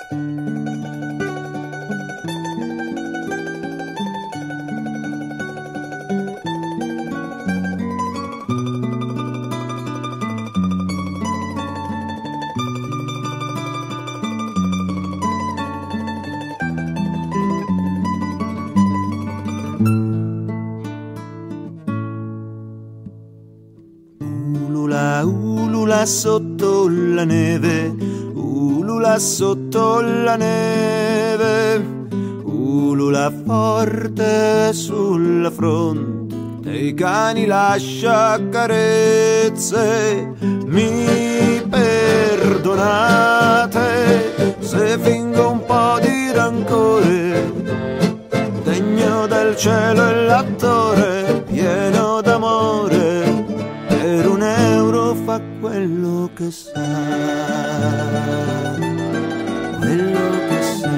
Ulula sotto la neve, ulula sotto la neve, ulula forte sulla fronte, dei cani lascia carezze. Mi perdonate se fingo un po' di rancore, degno del cielo e l'attore pieno d'amore, per €1 fa quello che sa, quello che sa.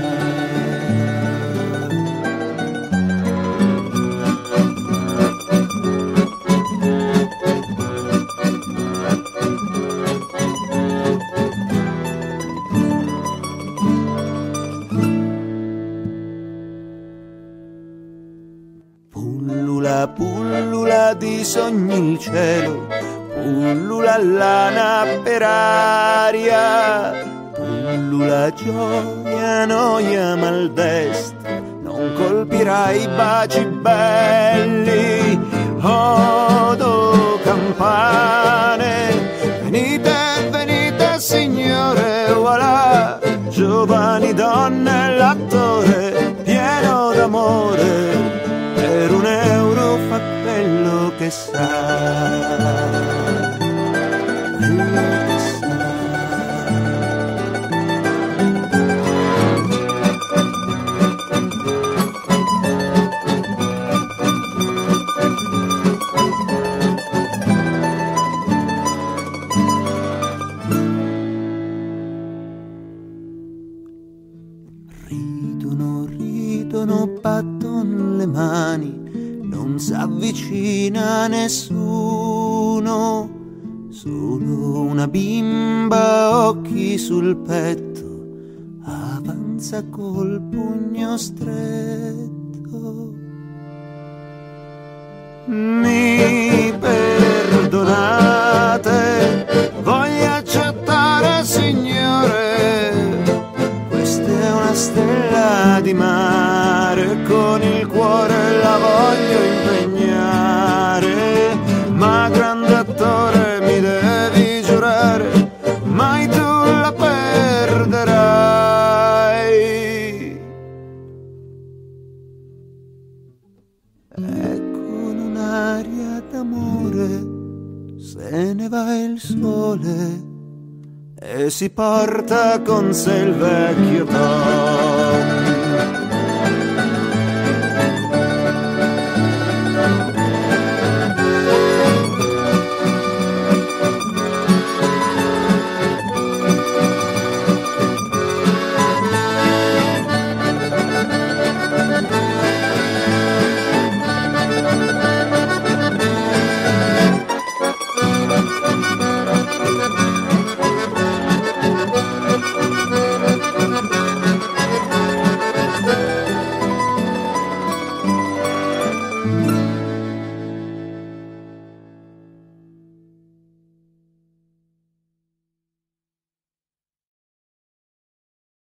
Pullula, pullula di sogni il cielo, pullula lana per aria, pullula gioia, noia, maldestra, non colpirai i baci belli. Odo campane, venite, venite signore, voilà, giovani donne, l'attore pieno d'amore, per €1 fa quello che sa, quello che sa. Ridono, ridono, batton le mani, non s'avvicina nessuno, solo una bimba, occhi sul petto, avanza col pugno stretto. Mi perdonate, voglio accettare signore, questa è una stella di mare, con il cuore la voglio impegnare, ma grande attore mi devi giurare, mai tu la perderai. E con un'aria d'amore se ne va il sole e si porta con sé il vecchio Tom.